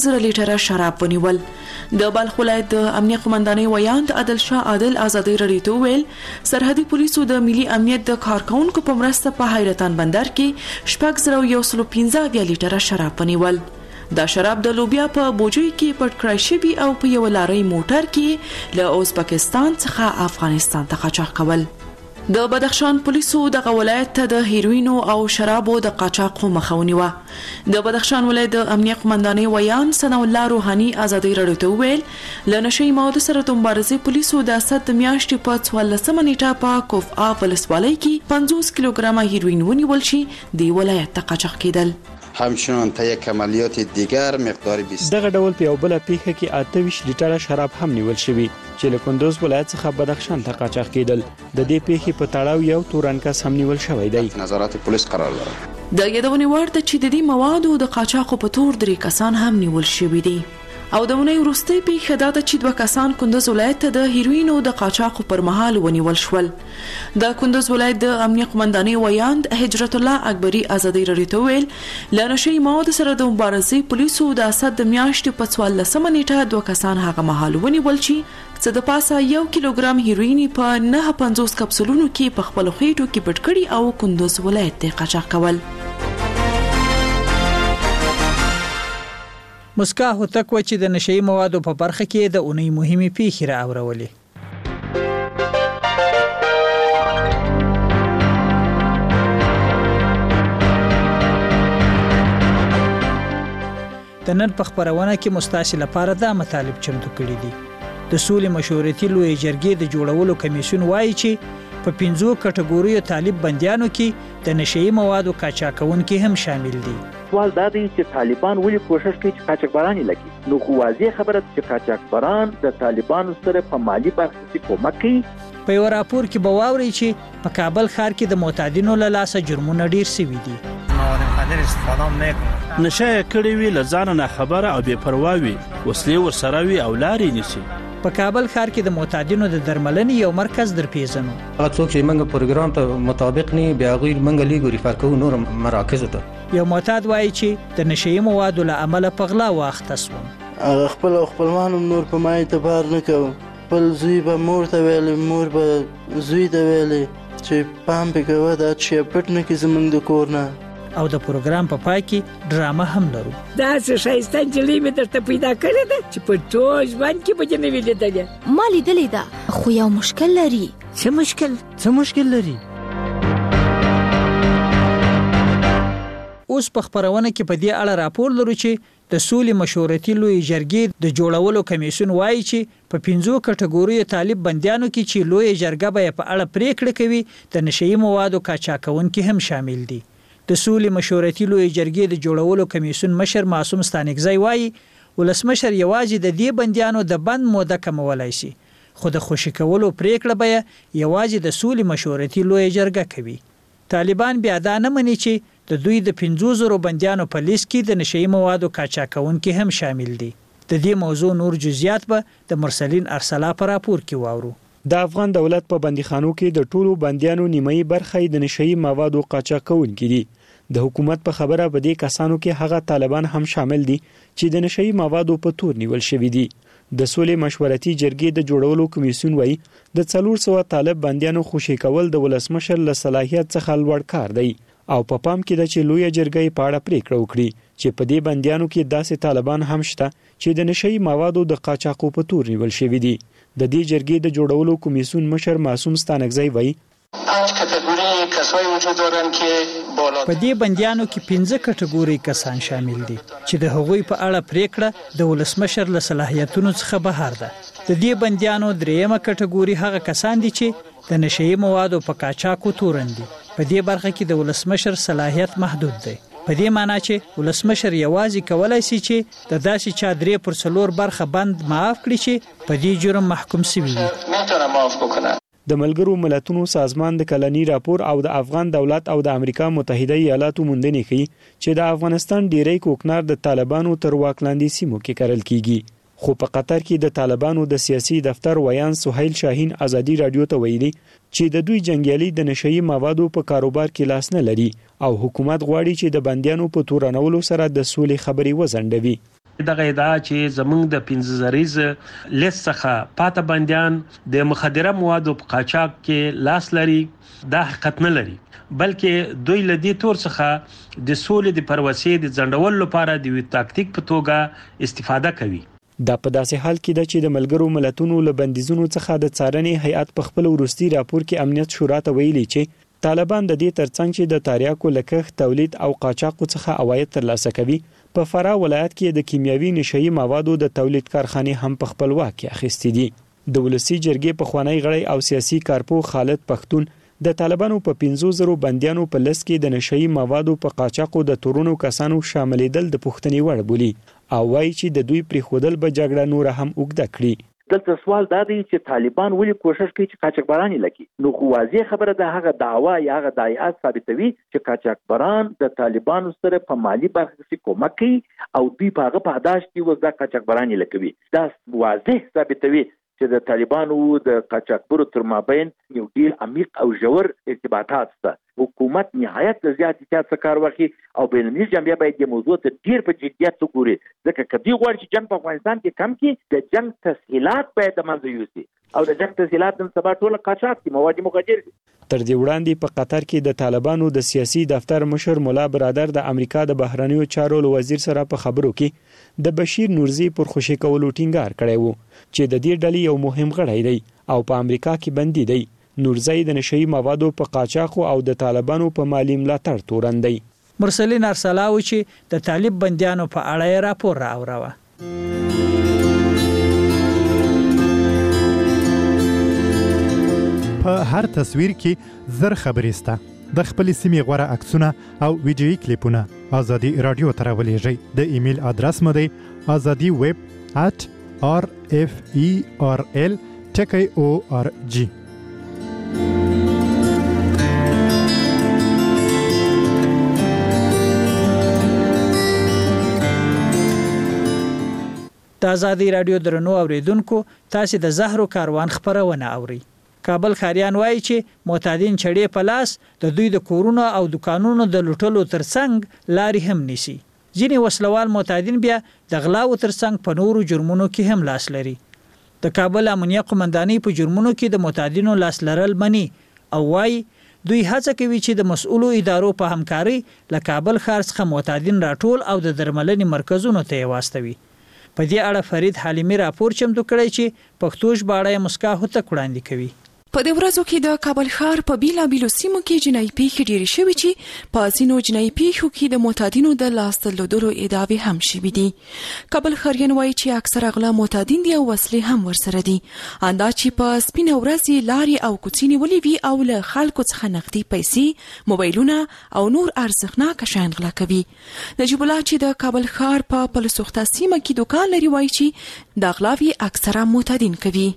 زره لیټره شراب ونیول. د بلخ ولایت د امنیه قومندانۍ ویاند عادل شاه عادل ازادۍ رادیو ته وویل سرحدي پولیسو د ملي امنیت د کارکونکو په مرسته په حیرتان بندر کې 615 لیټره شراب ونیول. دا شراب د لوبیا په بوجۍ کې پټ کړای شوي او په یو لارۍ موټر کې له ازبکستان څخه افغانستان ته قاچاق کول. د بدخشان پولیسو دغه ولایت ته د هیروینو او شرابو د قاچاق مخه ونیوه. د بدخشان ولایت د امنیه قومندانۍ ویاند ثنا الله روحاني ازادۍ رادیو ته وویل له نشي موادو سره د مبارزې پولیسو د اسد د میاشتې په 14 نیټه په کوفآ ولسوالۍ کې 50 کیلوګرامه هیروین ونیول شي د ولایت ته قاچاق کېدل. همچنان تا یک عملیات دیگر مقدار 20 دغه ډول په یو بل پیښه کې 28 لیټره شراب هم نیول شوی چې له کندوز ولایت څخه بدخشان ته قاچاق کېدل. د دې پیښې په تړاو یو تورنکس هم نیول شوی دی. نظارت پولیس قرار لري. د یادونې وړ ده چې د دې موادو د قاچاقو په تور 3 کسان هم نیول شوي دي. او د ونې وروستۍ پیښه دا ده چې 2 کسان کندوز ولایت ته د هیروینو د قاچاقو پر مهال ونیول شول. د کندوز ولایت د امنیه قومندانۍ ویاند هجرت الله اکبري ازادۍ رادیو ته وویل له نشي موادو سره د مبارزې پولیسو د اسد د میاشتې په 14 نیټه 2 کسان هغه مهال ونیول چې څه د پاسه 1 کیلوګرام هیروین په 950 کپسولونو کې په خپل خېټو کې پټ کړي او کندوز ولایت ته قاچاق کول. مسکا هوتک و چې د نشئی موادو په برخه کې د اونۍ مهمه پیښې را اورولې. د نن په خبرونه کې مستاسي لپاره دا مطالب چمتو کړي دي. د سولې مشورتي لوی جرګې د جوړولو کمیسیون وایي چې په 5 کټګوریو طالب بندیانو کې د نشئی موادو قاچاقونکي هم شامل دي. سوال دا دی چې طالبان ولې کوشش کوي چې قاچاقبران لګي. نو خو واضح خبره چې قاچاقبران د طالبانو سره په مالی برخه کې کومک کوي. په یو راپور کې به واوري چې په کابل ښار کې د معتادینو له لاسه جرمونه ډیر شوي دي. نشه کړي وي لزان نه خبره او بے پروا وي وسلې ورسره وي او لارې نشي. په کابل ښار کې د معتادینو د درملنې یو مرکز در پیژنو. هغه څوک چې موږ پروګرام ته مطابق نه بیا غیر موږ لیګو ریفر کوو نور مراکز ته. یو معتاد وایي چې د نشئی موادو له امله په غلا واخته سوم. هغه خپل خپلوان نور په ما اعتبار نه کوي. خپل زوی به مور ته ویل مور به زوی ته ویل چې پام به کوه دا چې پټ نه کې زمونږ د کور نه. او د پروګرام په پای کې ډرامه هم لرو. دا څه شایسته نجلۍ مې درته پیدا کړې ده چې په ټول ژوند کې به نه وي لیدلې. ما لیدلې ده خو یو مشکل لري. څه مشکل لري؟ اوس په خبرونه کې په دې اړه راپور لرو چې د سولې مشورتي لوی جرګې د جوړولو کمیسیون وایي چې په 5 کټګوریو طالب بندیانو کې چې لوی جرګه به په اړه پریکړه کوي د نشئی موادو قاچاقونکي هم شامل دي. د سولې مشورتي لوی جرګې د جوړولو کمیسیون مشر معصوم ستانکزی وایي ولسمشر یوازې د دې بندیانو د بند موده کمولای شي خو د خوشی کولو پریکړه به یوازې د سولې مشورتي لوی جرګه کوي. طالبان بیا دا نه مني چې د دوی د 500 بندیانو په لیست کې د نشئی موادو قاچاقونکي هم شامل دي. د دې موضوع نور جزئیات به د مرسلین ارسلا په راپور کې واورو. د افغان دولت په بندیخانو کې د ټولو بندیانو نیمایي برخه د نشئی موادو قاچاقونکي دي. د حکومت په خبره په دې کسانو کې هغه طالبان هم شامل دي چې د نشئی موادو په تور نیول شوي دي. د سولې مشورتي جرګې د جوړولو کمیسیون وایي د 400 طالب بندیانو خوشی کول د ولسمشر له صلاحیت څخه لوړ کار دی او په پام کې ده چې لوی جرګې په اړه پریکړه وکړي چې په دې بندیانو کې داسې طالبان هم شته چې د نشئی موادو د قاچاقو په تور نیول شوي دي. د دې جرګې د جوړولو کمیسیون مشر معصوم ستانکزی وایي 5 کټګوري کسای وجود دارن که بالا په دې بندیانو کې 15 کټګوري کسان شامل دي چې د هغوی په اړه پریکړه د ولسمشر له صلاحیتونو څخه بهر ده. د دې بندیانو دریمه کټګوري هغه کسان دي چې د نشئی موادو په قاچاقو تورن دي. په دې برخه کې د ولسمشر صلاحیت محدود دی. په دې معنی چې ولسمشر یوازې کولای شي چې د داسې چا 3/4 برخه بند معاف کړي چې په دې جرم محکوم شوي وي. میتونه معاف وکړي. د ملګرو ملتونو سازمان د کلنی راپور او د افغان دولت او د امریکا متحده ایالاتو موندنې ښيي چې د افغانستان ډیری کوکنار د طالبانو تر واک لاندې سیمو کې کرل کیږي. خو په قطر کې د طالبانو د سیاسي دفتر ویان سهیل شاهین ازادي رادیو ته ویلي چې د دوی جنگیالي د نشئی موادو په کاروبار کې لاس نه لري او حکومت غواړي چې د بندیانو په تورنولو سره د سولې خبري وزندوي. دغه ادعا چې زمونږ د 15 لیست څخه پاته بندیان د مخدره موادو په قاچاق کې لاس لري دا حقیقت نه لري، بلکې دوی لدی تور څخه د سولې د پروسې د ځنډولو لپاره د وی تاکتیک په توګه استفاده کوي. دا په داسې حال کې ده چې د ملګرو ملتونو له بندیزونو څخه د څارنې هیئت په خپل وروستي راپور کې امنیت شورا ته ویلي چې طالبان د دې ترڅنګ چې د تاریاکو لکښ تولید او قاچاقو څخه عواید ترلاسه کوي، په فراه ولایت کې د کیمیاوي نشهیي موادو د تولید کارخانې هم په خپل واک کې اخیستې دي. د ولسی جرګې پخوانی غړی او سیاسي کارپو خالد پښتون د طالبانو په 15,000 بندیانو په لس کې د نشهیي موادو په قاچاقو د تورونو کسانو شاملېدل د پوښتنې وړ بولي او وایي چې د دوی پریښودل به جګړه نور هم اوږده کړي. دلته سوال دا دی چې طالبان ولې کوشش کوي چې قاچاقبران لکي؟ نو خو واضح خبره ده هغه دعوا یا هغه دعایات ثابتوي چې قاچاقبران د طالبانو سره په مالی برخه کې کومک کوي او دوی په هغه پاداش کې وزدا قاچاقبران لکوي. دا واضح ثابتوي چې د طالبانو د قاچاقبرو تر مابین یو ډیر عمیق او ژور ارتباطات شته. حکومت نهایت زیات احتیاط څخه کار واخلي او بینالمللي جامعه باید د موضوع ته ډیر په جدیت وګوري، ځکه کدی غواړي چې جنگ په افغانستان کې کم کړي د جنگ تسهیلات باید د منځه یوسي او د جنگ تسهیلات نن سبا ټول قاچاق دي، مواد مخدر دي. تر دې وړاندې په قطر کې د طالبانو د سیاسي دفتر مشر مولا برادر د امریکا د بهرنیو چارو وزیر سره په خبرو کې د بشیر نورزي پر خوشی کولو ټینګار کړی وو چې د دې ډلې یو مهم غړی دی او په امریکا کې بندي دی. نورزي د نشهیي موادو په قاچاقو او د طالبانو په مالی ملاتړ تورن دی. مرسلین ارسلاوي چې د طالب بندیانو په اړه راپور راوړو. په هر تصویر کې زر خبرې سته. د خپل سیمې غوره عکسونه او ویډیویي کلیپونه ازادي رادیو ته راولېږئ. د ایمیل ادرس مو دی azadi@rferl.org. د ازادي رادیو درنو اوریدونکو، تاسو د زهرو کاروان خبرونه اوري. کابل خاریان وایي چې معتادین چړې په لاس د دوی د کورونو او دکانونو د لوټلو ترڅنګ لاري هم نیسي. ځینې وسلوال معتادین بیا د غلاو ترڅنګ په نورو جرمونو کې هم لاس لري. د کابل امنیه قومندانۍ په جرمونو کې د معتادینو لاس لرل مني او وایي دوی هڅه کوي چې د مسؤلو ادارو په همکاري له کابل ښار څخه معتادین راټول او د درملنې مرکزونو ته واستوي. په دې اړه فرید حلیمی راپور چمتو کړی چې پښتو ژباړه مسکا هوته وړاندې کوي. په دې ورځو کې د کابل ښار په بیلابیلو سیمو کې جنایي پیښې ډېرې شوې چې په ځینو جنایي پیښو کې د معتادینو د لاس درلودلو ادعاوې هم شوې دي. کابل ښاریان وایي چې اکثره غلا معتادین دي او وسلې هم ورسره دي. اندا چې په سپینه ورځ لارې او کوڅې نیولې وي او له خلکو څخه نقدي پیسې، موبایلونه او نور ارزښتناک شیان غلا کوي. نجیب الله چې د کابل ښار په پلسوخته سیمه کې دکان لري وایي چې د غلاوي اکثره معتادین کوي.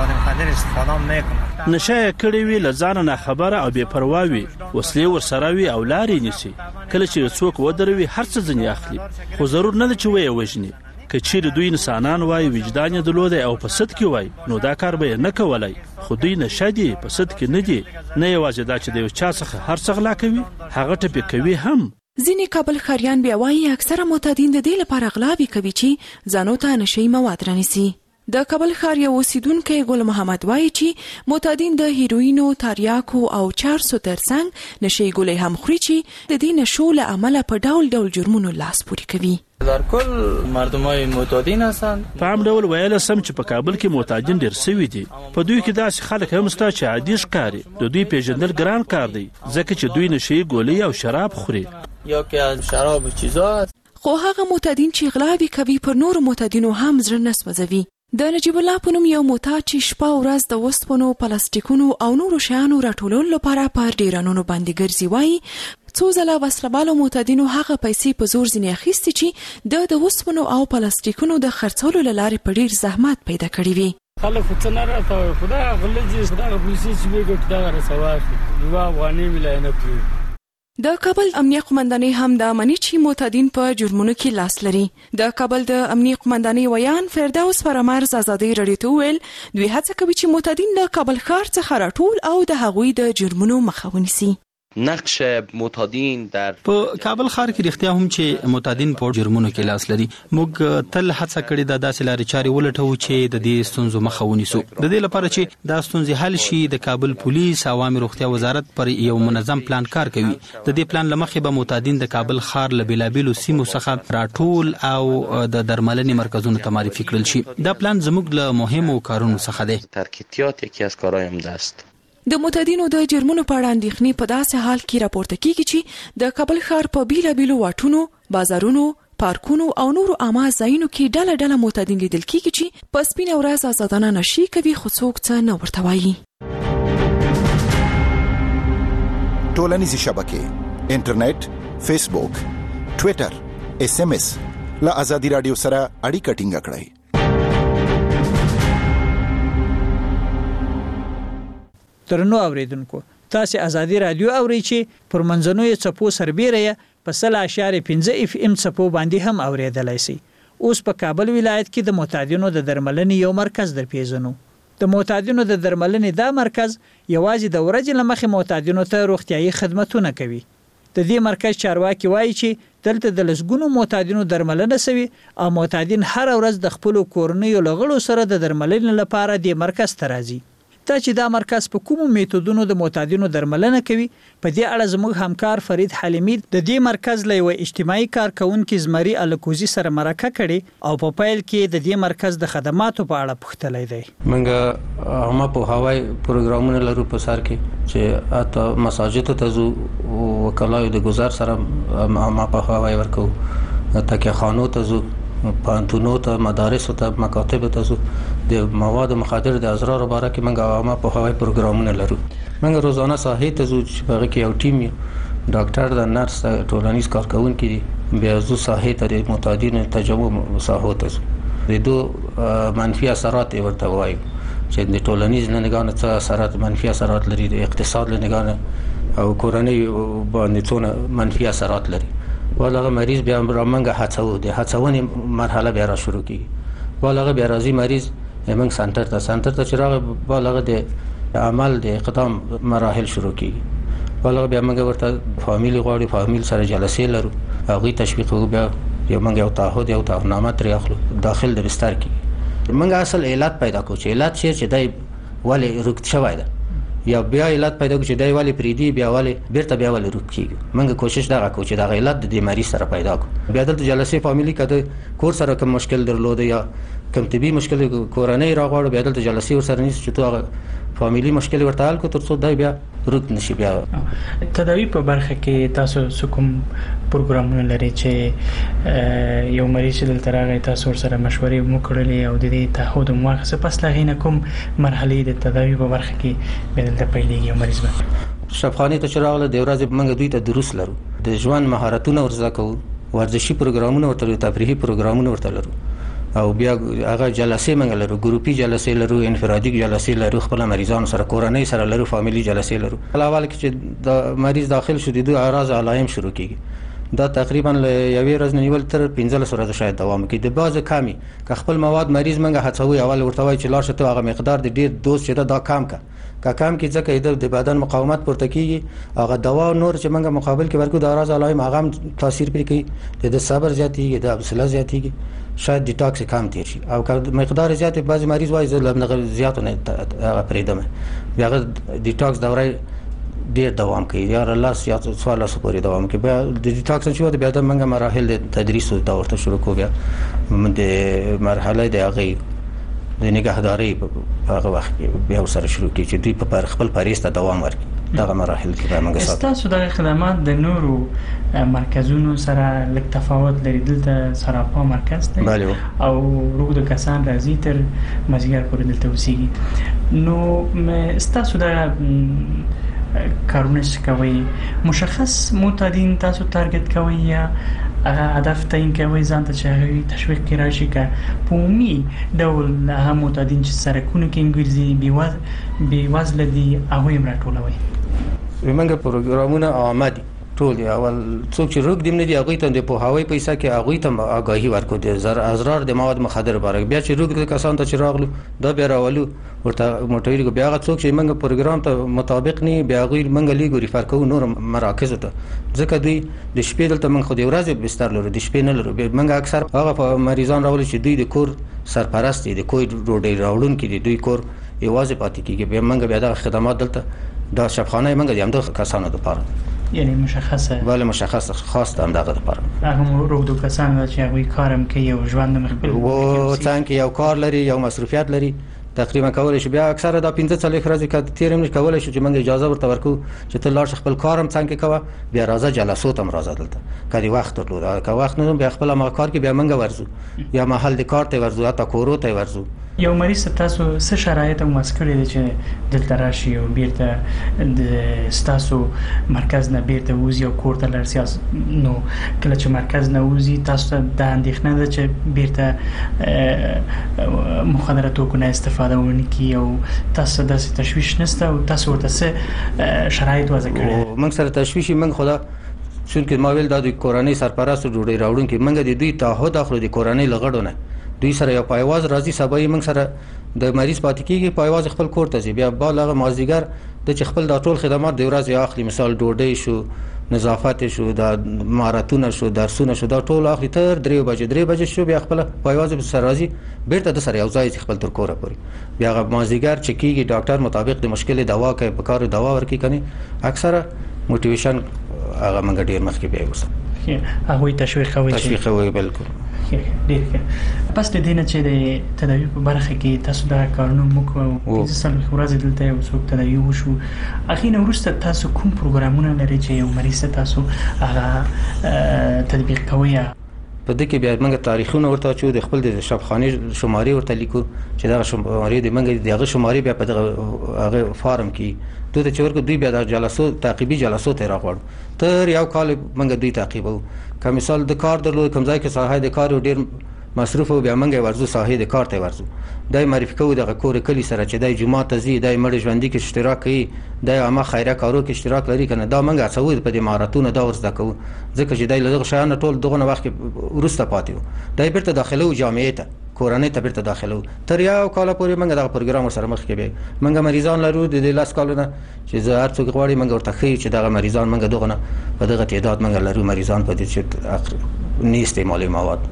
نشه کړي وی لزان نه خبره او بے پروا وي، وسلې ورسره وي او لارې نیسي. کله چې څوک ودروي هر څه ځنی اخلي، خو ضرور نه چې وي وژني. کچیر دوی انسانان وای وجدان یې درلوده او په صد کې وای نو دا کار به نه کولای. خو دوی نشه دي، په صد کې نه دي. نه یوازې دا چې د یو چا څخه هر څه غلا کوي، هغه ټپي کوي هم. ځینې کابل ښاریان بیا وایي اکثره معتادین د دې لپاره غلاوي کوي چې ځانو ته نشهیي مواد رانیسي. د کابل ښار یو اوسیدونکی ګل محمد وایي چې معتادین د هیروینو، تریاکو او چارسو ترڅنګ نشهیي ګولۍ هم خوري چې د دې نشو له امله په ډول ډول جرمونو لاس پورې کوي. در کل مردمای معتادین هستند. په عام ډول ویل سم چې په کابل کې معتادین ډیر سوي دي. په دوی کې داسې خلک هم شته چې عادي ښکاري. د دوی پیژندل ګران کار دی ځکه چې دوی نشهیي ګولۍ او شراب خوري یا که از شراب و چیزا. خو هغه معتادین چې غلاوي کوي پر نور معتادینو هم زړه نه سوځوي. د نجیب الله په نوم یو معتاد چې شپه او ورځ د وسپنو، پلاستیکونو او نورو شیانو راټولولو لپاره په ډیرانونو باندې ګرځي وایي څو ځله وسلوالو معتادینو هغه پیسې په زور ځینې اخیستې چې د وسپنو او پلاستیکونو د خرڅولو له لارې په ډیر زحمت پیدا کړی وي. خلک څه نه راته خدا غلجي خدا پولیسي چې وګټ دا رسواخي یو افغاني ملایانه پری. د کابل امنیه قومندانۍ هم د امني چې معتادین په جرمونو کې لاس لري. د کابل د امنیه قومندانۍ ویان فردوس فرامرز ازادي رادیو ته ویل دوی هڅه کوي چې معتادین له کابل ښار څخه راټول او د هغوی د جرمونو مخه ونیسي. نقش معتادین در په کابل ښار کې رښتیا هم چې معتادین په جرمونو کې لاس لري. موږ تل هڅه کړې ده داسې لارې چارې ولټوو چې د دې ستونزو مخه ونیسو. د دې لپاره چې دا ستونزې حل شي د کابل پولیس او عامه روغتیا وزارت پر یو منظم پلان کار کوي. د دې پلان لمخې به معتادین د کابل ښار له بیلابیلو سیمو څخه راټول او د درملنې مرکزونو ته معرفي کړل شي. دا پلان زموږ له مهمو کارونو څخه دی. ترکیبات یکی از کارهای عمده است. د معتادینو د جرمونو په اړه اندېښنې په داسې حال کې راپورته کیږي چې د کابل ښار په بیلابیلو واټونو، بازارونو، پارکونو او نورو عامه ځایونو کې ډله معتادین لیدل کیږي چې په سپینه ورځ آزادانه نشي کوي، خو څوک څه نه ورته وایي. ټولنیزې شبکې، انټرنیټ، فیسبوک، ټوئیټر، SMS له آزادي رادیو سره اړیکه ټینګه کړئ. درنو اوریدونکو، تاسو آزادي رادیو اورئ چې پر منځنوي څپو سربېره په 0.5 FM څپو باندې هم اوریدلای شئ. اوس په کابل ولایت کې د معتادینو د درملنې یو مرکز درپېژنو. د معتادینو د درملنې دا مرکز یوازې د ورځې لمخې معتادینو ته روغتیايي خدماتونه کوي. د دې مرکز چارواکي وایي چې دلته د لسګونو معتادینو درملنه شوي او معتادین هر ورځ د خپل کورنیو لغړو سره د درملنې لپاره د مرکز ته راځي. تا چې دا مرکز په کومو میتودونو د معتادینو درملنه کوي، په دې اړه زموږ همکار فرید حلیمی د دې مرکز له یو اجتماعي کارکونکو زمری الکوزي سره مرکه کړي او په پیل کې د دې مرکز د خدماتو په اړه پوښتلی دی. موږ هم په هوای پروګرامونه لرو په سر کې چې اته مساجد ته ځو او وکلای د گزار سره ما په هوای ورکو، تکه خانو ته ځو، پانتونو ته، مدارس ته، مکاتب ته ځو. د مواد مخدر د ازرار باره کې موږ عامه په هوای پروګرامونه لرو. موږ روزانه ساحې ته ځو چې په هغه کې یو ټیم ډاکټر د نرس ټولنیز کارکونکي بیا ځو ساحې ته د معتادینو تجربه ساحو ته ځو. د دو منفي اثرات ورته وایي چې د ټولنیز لنګانه څه اثرات منفي اثرات لري، د اقتصاد لنګانه او کورنۍ باندې څونه منفي اثرات لري. ولغه مریض بیا موږ هڅو د هڅونې مرحله بیا را شروع کیږي. ولغه بیا راځي مریض موږ سنټر ته چې راغی، ولغه د عمل د اقدام مراحل شروع کیږي. ولغه بیا موږ ورته فامیل غواړي، فامیل سره جلسې لرو، هغه تشویق وو، بیا موږ یو تعهد یو تعهدنامه ترې اخلو داخل د بستر کې. موږ اصل علت پیدا کوو چې علت چې دای ولی رکت شوی ده، یا بیا علت پیدا کوو چې دای ولی پریدي، بیا ولی بیرته بیا ولی رکت کیږي. موږ کوشش دا کوو چې دا علت د مریض سره پیدا کوو. بیا دلته جلسې فامیلی کده کور سره کوم مشکل درلوده یا کوم طبي مشکل کورنۍ راغواړو، بیا دلته جلسې ورسره نیس چې تو فامیلی مشکل ورته حل کو تر څو دای بیا رکت نشي. بیا تداوی په برخه کې تاسو کوم پروګرامونه لري چې یو مریض دلته راغی تاسو سره مشورې وکړلې او د دې تعهد موخه پس لغینه کوم مرحله د تداوی په برخه کې بدلته پیلېږي؟ یو مریض به شفاخانه ته چراغله د ورځې موږ دوی ته دروس لرو، د ژوند مهارتونه ورزده کوو، ورزشي پروګرامونه ورته، تفریحي پروګرامونه ورته لرو، او بیا هغه جلسې موږ لرو، ګروپي جلسې لرو، انفرادي جلسې لرو، خپل مریضانو سره کورنۍ سره لرو، فامیلی جلسې لرو. اول کې چې د مریض داخل شو د دوی اعراض علایم شروع کیږي. دا تقریبا له یوې ورځې نیول تر 15 ورځې شاید دوام کوي. د بعض کمی که خپل مواد مریض منګه هڅوي، اول ورته وایي چې لاړ شته هغه مقدار د ډیر دوز چې دا کم کا کم کې ځکه د بدن مقاومت پورته کیږي، هغه دوا نور چې منګه مقابل کې ورکو د اعراض علایم هغه تاثیر پرې کوي، د صبر زیاتیږي، د حوصله زیاتیږي، شاید ډیټاکس کم تیر شي. او که مقدار زیات بعض مریض وایي زه زیات نه پرېدم، بیا هغه ډیټاکس دوره ډیر دوام کوي، یا لاس یا 14 پورې دوام کوي. بیا د ډیټاکس شو بیا د منګه مراحل د تدریس او دورته شروع کو، بیا د مرحله د هغه د نگهداري په هغه وخت کې بیا سره شروع کی چې دوی په خپل پاریس ته دوام ورکړي. دغه مراحل کې به موږ ساتو. تاسو د خدمات د نورو مرکزونو سره لږ تفاوت لري. دلته سراپا مرکز دی او روغ د کسان راځي تر مازیګر پورې دلته اوسېږي. نو تاسو د کارونه کوي مشخص معتادین تاسو تارګت کوي یا هدف تعیین کوي ځان ته چې تشویق کې راشي که په عمومي ډول هغه معتادین چې سرکونه کې ګرځي بې وزله دي هغوی هم راټولوي؟ موږ پروګرامونه عامه دي، ټول اول څوک چې روغ دیم نه دی هغه ته د پوهاوی پیسې کې هغه ته آگاهی ورکو دي ازرار د مواد مخدر بارک بیا چې روغ کسان ته چې راغلو دا بیا راولو ورته موټری کو بیا هغه څوک چې موږ پروګرام ته مطابق نه بیا غیر موږ لیګو ریفر کوو نور مراکز ته ځکه دوی د شپې دلته موږ خو د ورځې بستر لرو د شپې نه لرو موږ اکثر هغه مریضان راولي چې دوی د کور سرپرست دي د کوی روډي راوړون کې دي دوی کور یوازې پاتې کیږي بیا موږ بیا د خدمات دلته دا شبخانه موږ د همدغه کسانو لپاره یعنی مشخصه بله مشخصه خاص د همدغه لپاره هغه روغدو کسان چې هغوی کارم کوي او ژوند مخبل و څنګه یو کار لري یو مصروفیت لري تقریبا کولای شي بیا اکثره دا 15 ورځې کې تیرم نشي کولای شي چې موږ اجازه ورته ورکو چې ته لاړ خپل کارم څنګه کوه بیا راځه جلسات هم راځه دلته کدي وخت ورلو که وخت نه بیا خپل ما کار کې بیا موږ ورزو یا محل د کار ته ورزو یا کورو ته ورزو یو مریض تاسو څه شرایط او مسکړې دي چې دلته راشي او بیرته د تاسو مرکز نه بیرته وځي او کور ته لرسي نو کله چې مرکز نه وځي تاسو د اندېښنه ده چې بیرته مخدرات کو نه استفاده ونکي او تاسو د تشویش نشته او تاسو ورته څه شرایط وضع کړی موږ سره تشویش موږ خدا چونکه ما ویل د کورنۍ سرپرست ډوډۍ راوړون کې موږ د دوی تعهد اخلو د کورنۍ لغړونه دوی سره یو پایواز راځي سبا یې موږ سره د مریض پاتې کیږي پایواز خپل کور ته ځي بیا بالغ مازیګر د چې خپل د ټول خدمات د ورځې اخلي مثال ډوډۍ شو نظافت شو د مهارتونه شو درسونه شو دا ټول اخلي تر 3 بجې شو بیا خپل پایواز به سره راځي بیرته د سره یو ځای خپل تر کوره پوري بیا غو مازیګر چې کیږي ډاکټر مطابق د مشکل دوا کوي په کار دوا ورکي کني اکثره موټیویشن هغه موږ ډیر مخکې بیا وسه هغه تشویق کوي بالکل ډیر پس د دینه چې د تداوی په برخه کې تاسو دا کارونه موږ او ځل ورځ دلته یو څوک تداوی وشو اخینه ورسته تاسو کوم پروګرامونه لري چې یو مریض تاسو هغه تطبیق کوي په دې کې بیا موږ تاریخونه ورته چې د خپل د شبخانه شماري ورته لیکو چې دا شماري د موږ دغه شماري بیا په دغه فارم کې دوی چې ورکو دوی بیا د جلسو تعقیبي جلسو ته راغړو تر یو کال موږ دوی تعقیبو که مثال د کار درلود کوم ځای کې ساحه د کار ډیر مصروف او بیا موږ ورزو ساحه د کار ته ورزو دای معرفي کوو د کور کلی سره چې دای جمعه ته زی دای مړ ژوندۍ کې اشتراک کوي دای عامه خیره کارو کې اشتراک لري کنه دا موږ هڅو په دې مهارتونو دا ورزده کوو ځکه چې دای له شیانو ټول دغه وخت ورسته پاتې دای بیرته داخلو جامعې ته کورنۍ ته بیرته داخلو تر یو کال پورې موږ دغه پروګرام سره مخ کې به موږ مریضان لرو د لاس کالونه چې زه هر څوک غواړي موږ ورته خي چې دغه مریضان موږ دغه په دغه تعداد موږ لرو مریضان په دې چې نه استعمالي مواد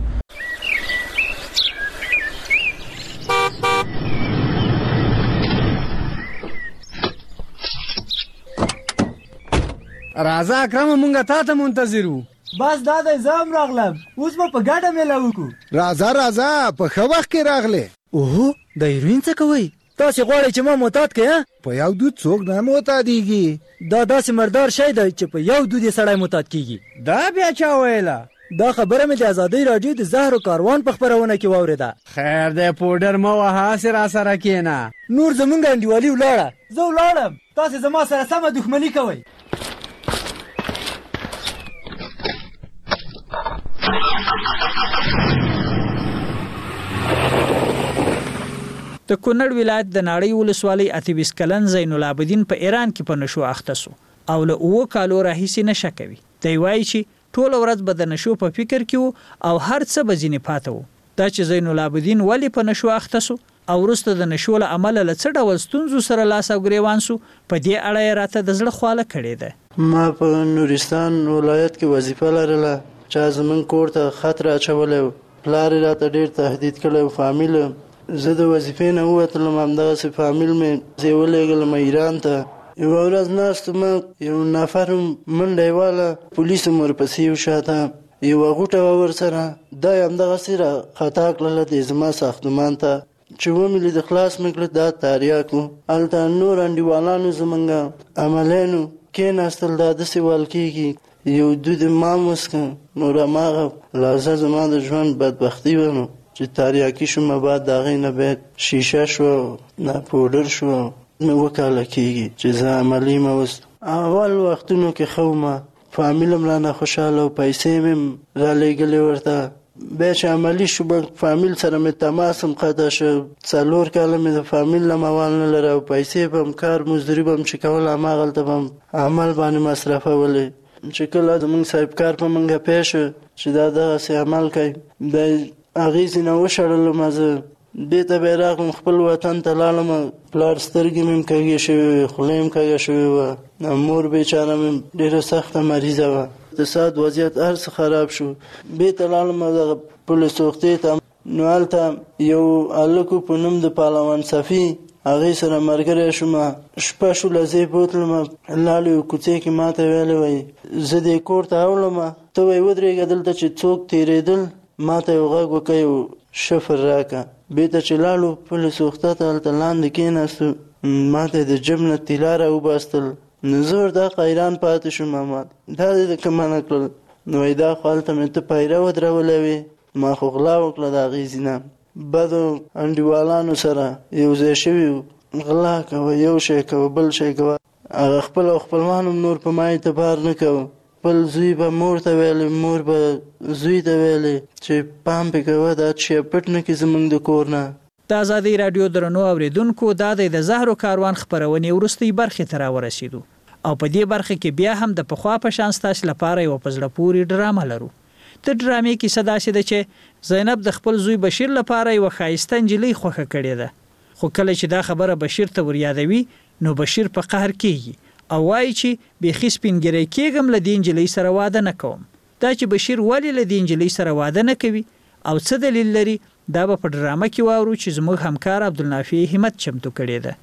راځه اکرم مونږه تا ته منتظرو بس دا د زم راغلم اوس په ګډه ملاو کو راځه په خو وخت کې راغله اوه د هیروین څه کوي تاسو غواړئ چې ما معتاد کړئ په یو دود څوک نه معتادیږي دا داسې مردار شی دی چې په یو دود سړی معتاد کیږي دا بیا چا ویله دا خبره مې د ازادۍ رادیو د زهر او کاروان په خبرونه کې واوریده خیر دی پودر مو وها سره کېنه نور زمونږ انډیوالي ولاړه زه ولاړم تاسو زما سره سمه دښمني کوئ د کونړ ولایت د ناړۍ ولسوالۍ 28 کلن زین العابدین په ایران کې په نشو اخته سو او له 2 کالو راهیسې نشه کوي دی وایي چې ټول ورځ به د نشو په فکر کې او هر څه به ځینې پاتو دا چې زین العابدین ولی په نشو اخته سو او وروسته د نشو له عمله له څه ډول ستونزو سره لاس او ګریوان سو په دې اړه یې راته د زړه خواله کړې ده ما په نورستان ولایت کې وظیفه لرله چې زمون کور ته خطر اچولی پلار یې راته ډېر تهدید کړی فامیل زه د وظیفې نه ووتلم همدغسې فامیل مې زه یې ولېږلم ایران ته یوه ورځ ناستم یو نفر منډه یې واله پولیسو مې ورپسې یو شاته یوه غوټه وه ورسره دا یې همدغسې را خطا کړله د زما ساختمان ته چې ومې لید خلاص مې کړه دا تاریاک و هلته نور انډیوالانو زمونږ عملیانو کېناستل دا داسې ویل کېږي یو دود مام وسکه نور هماغه لحظه زما د ژوند بدبختي وه نو چې تاریاکي شومه بعد د هغې نه بیا شیشه شوه نه پوډر شوه مې وکاله کېږي چې زه عملي مه وست اول وختونو کې ښه ومه فامیل هم رانه خوشحاله او پیسې مې هم رالیږلې ورته بیا چې عملي شو فامیل سره مې تماس هم قطع شو 4 کاله مې د فامیل نه موال نه لره او پیسې به هم کار مزدوري به هم چې کوله هماغلته به هم عمل باندې مصرفولې چې کله زمونږ صاحبکار په منګه پیښ چې دا دغسې عمل کوي د هغې ځینه وشړلم زه دې ته بیا راغلم خپل وطن ته لاړم پلار سترګې مې کږې شوې وې خوله مې کږه شوې وه مور بیچاره مې ډېره سخته مریضه وه اقتصاد وضعیت هر څه خراب شو بېرته لاړم دغه پولیس روغتۍ ته نو هلته یو هلک په نوم د پهلوان صفي هغې سره ملګری شوم شپه شوله زه یې بوتلم لاړو یو کوڅې کې ما ته ویلی وایي زه دې کور ته اوړم ته وایي ودرېږه دلته چې څوک تېرېدل ما ته یو غږ وکړه یو شفر راکړه بېرته چې لاړو پولیس روغتیا ته هلته لاندې کېناستو ما ته د جب نه طلا راوباستل نو زه ورته حیران پاتې شوم دا دې د کومه نه کړل نو وایي دا خو هلته مې ته پیره ودرولی وې ما خو غلا وکړه د هغې ځینه بدو انډیوالانو سره یو ځای شوي وو غلا کوه یو شی کوه بل شی کوه هغه خپل او خپلوان هم نور په ما اعتبار نه کوه خپل زوی به مور ته ویلې مور به زوی ته ویلې چې پام پې کوه دا چې پټ نه کړي زموږ د کور نه د ازادۍ راډیو درنو اوریدونکو دا د زهرو کاروان خپرونې وروستۍ برخې ته راورسېدو او په دې برخه کې بیا هم د پخوا په شان ستاسو لپاره یو په زړه پورې ډرامه لرو د ډرامې کیسه داسې ده چې زینب د خپل زوی بشیر لپاره یو ښایسته نجلۍ خوښه کړې ده خو کله چې دا خبره بشیر ته وریادوي نو بشیر په قهر کېږي او وایي چې بیخي سپینګیری کېږم له دې نجلۍ سره واده نه کوم دا چې بشیر ولې له دې نجلۍ سره واده نه کوي او څه دلیل لري دا به په ډرامه کې واورو چې زموږ همکار عبدالنافع همت چمتو کړې ده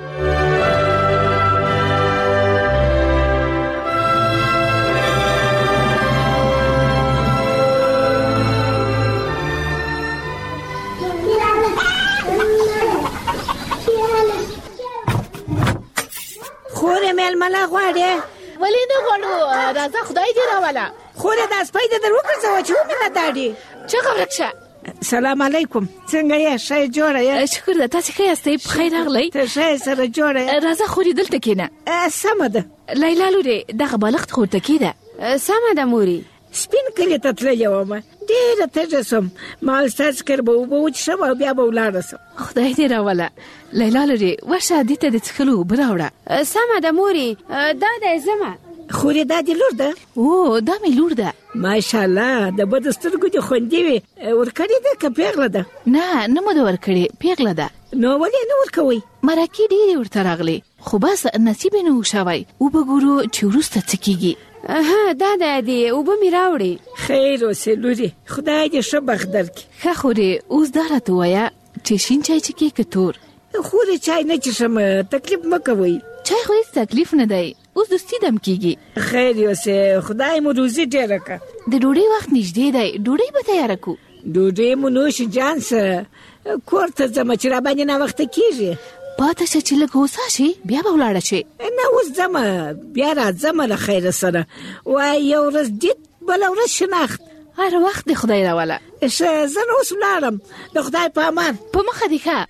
خورې میلمله غواړې ولې نه غواړو راځه خدای دې راوله خورې دا سپی دې در وګرځوه چې ومینه داډي چغه ورک شه سلام علیکم څنګه یې ښه جوړه یې شکر ده تاسې ښه یاستئ بخیر راغلی ته ښه یې سره جوړه یې راځه خورې دلته کښېنه سمه ده لیلا لورې دغه بالښت خو ورته کېده سمه ده مورې سپین کلي ته تللې ومه ډېره تږه سوم ما ویل ستاسې کره به اوبه وڅښم او بیا به ولاړه سم خدای دې راوله لیلا لورې ورشه دې ته د څښلو اوبه راوړه سمه ده مورې دا دی ځمه خورې دا دې لور ده او دا مې لور ده ماشاءالله د بدو سترګو دې خوندې وي ورکړې ده که پیغله ده نه مو ده ورکړې پیغله ده نو ولې نه ورکوئ مرکې ډېرې ورته راغلې خو بس نصیب یې نه و شوی اوبه ګورو چې وروسته څه کېږي دا دی اوبه مې راوړې خیر اوسې لورې خدای دې ښه بخت درکړي ښه خورې اوس دا راته ووایه چې شین چای څښې که تور خورې چای نه څښم تکلیف مه کوئ چای خو هېڅ تکلیف نه دی اوس دوستي دم کېږي خیر اوسې خدای مو روزي ډېره کړه د ډوډۍ وخت نږدې دی ډوډۍ به تیاره کړو ډوډۍ مو نوش جان سره کور ته ځمه چې راباندې ناوخته کېږي پاته شه چې لږ هوسا شي بیا به ولاړه شي نه اوس ځمه بیا راځمه له خیره سره وایي یو ورځ دید بله ورځ شناخت هر وخت د خدای راوله ښه زه نو اوس ولاړم د خدای په امان په مخه دې ښه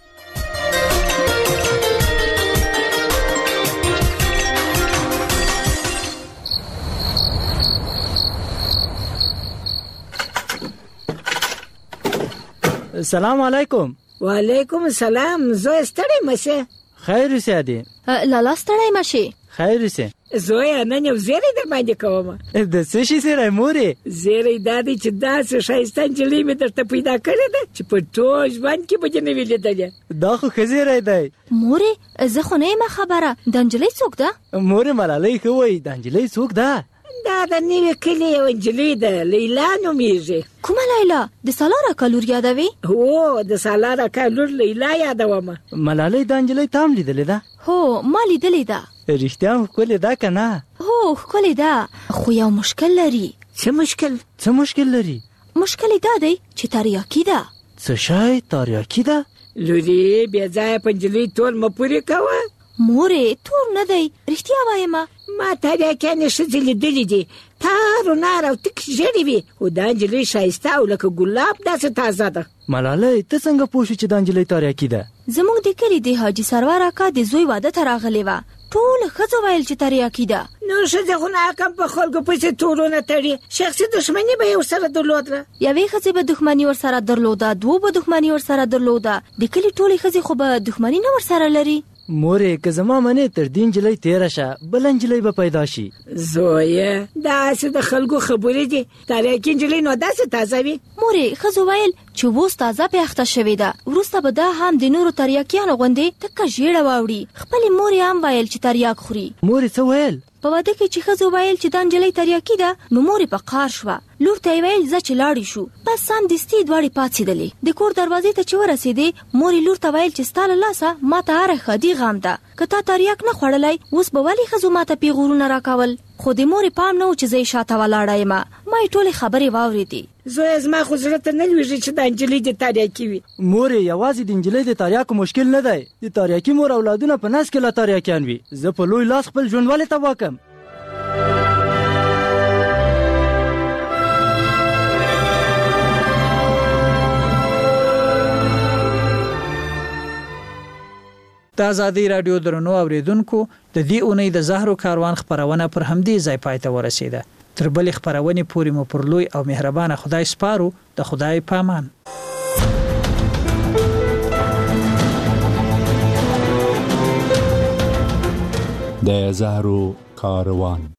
سلام علیکم وعلیکم السلام زوی ستړی مشه خیر اوسې ادي لالا ستړی مشه خیر اوسې زوی نن یو زیری در باندې کوم د څه شي سره مورې زیری دادی چې داسې ښایسته نجلۍ مې درته پیدا کړې ده چې په ټول ژوند کې به دې نه وي لیدلې دا خو ښه زیری دی مورې زه خو نه یم خبره د نجلۍ څوک ده مورې ملالۍ ښه وایي د نجلۍ څوک ده دا د نوي کلي یو نجلۍ ده لیلا نومیږي کومه لیلا د سالار اکا لور یادوي هو د سالار اکا لور لیلا یادومه ملالۍ دا نجلۍ تا هم لیدلې ده هو ما لیدلې ده رښتیا هم ښکلې ده که نه هو ښکلې ده خو یو مشکل لري څه مشکل لري مشکل یې دا دی چې تریاکي ده څه شی تریاکي ده لورې بې ځایه په نجلۍ تول مه پورې کوه مورې تور نه دی رښتیا وایم ما تریاکیانې ښځې لیدلې دي تار و نار او تک ژېړې وي خو دا نجلۍ ښایسته او لکه ګلاب داسې تازه ده ملالۍ ته څنګه پوه شو چې دا نجلۍ تریاکي ده زموږ د کلي د حاجي سرور اکا د زوی واده ته راغلې وه ټوله ښځو ویل چې تریاکي ده نو ښځې خو ناکام په خلکو پسې تورونه تړي شخصي دښمني به یې ورسره درلودله یوې ښځې به دښمني ورسره درلوده دوو به دښمني ورسره درلوده د کلي ټولې ښځې خو به دښمني نه ورسره لري مورې که زما منې تر دې نجلۍ تېره شه بله نجلۍ به پیدا شي. زویه داسې د خلکو خبرې دي تریاکي نجلۍ نو داسې تازه وي. مورې ښځو ویل چې اوس تازه پیاخته شوې ده وروسته به دا هم د نورو تریاکیانو غوندې تکه ژېړه واوړي. خپلې مورې هم ویل چې تریاک خوري. مورې څه ویل؟ په واده کې چې ښځو ویل چې دا نجلۍ تریاکي ده نو مورې په قهر شوه. لور ته یې ویل ځه چې لاړې شو. بس سمدستي دواړې پاڅېدلې. د کور دروازې ته چې ورسېدې مورې لور ته ویل چې ستا له لاسه ما ته هره ښادي غم ده. که تا تریاک نه خوړلی اوس به ولې ښځو ما ته پیغورونه راکول. خو د مورې پام نه و چې زه یې شاته ولاړه یمه. ما یې ټولې خبرې واورېدې. زویه زما خو زړه ته نه لوېږي چې دا نجلۍ د تریاکي وي. مورې یوازې د نجلۍ د تریاکو مشکل نه دی د تریاکي مور اولادونه په نس کې لا تریاکیان وي. زه په لوی لاس خپل ژوند ولې تباه کړم. د ازادي رادیو درنو اوریدونکو د دې اونۍ د زهرو کاروان خبرونه پر همدې ځای پای ته ورسیده. تر بلې خبرونې پورې مو پر لوی او مهربانه خدای سپارو. د خدای پامان. د زهرو کاروان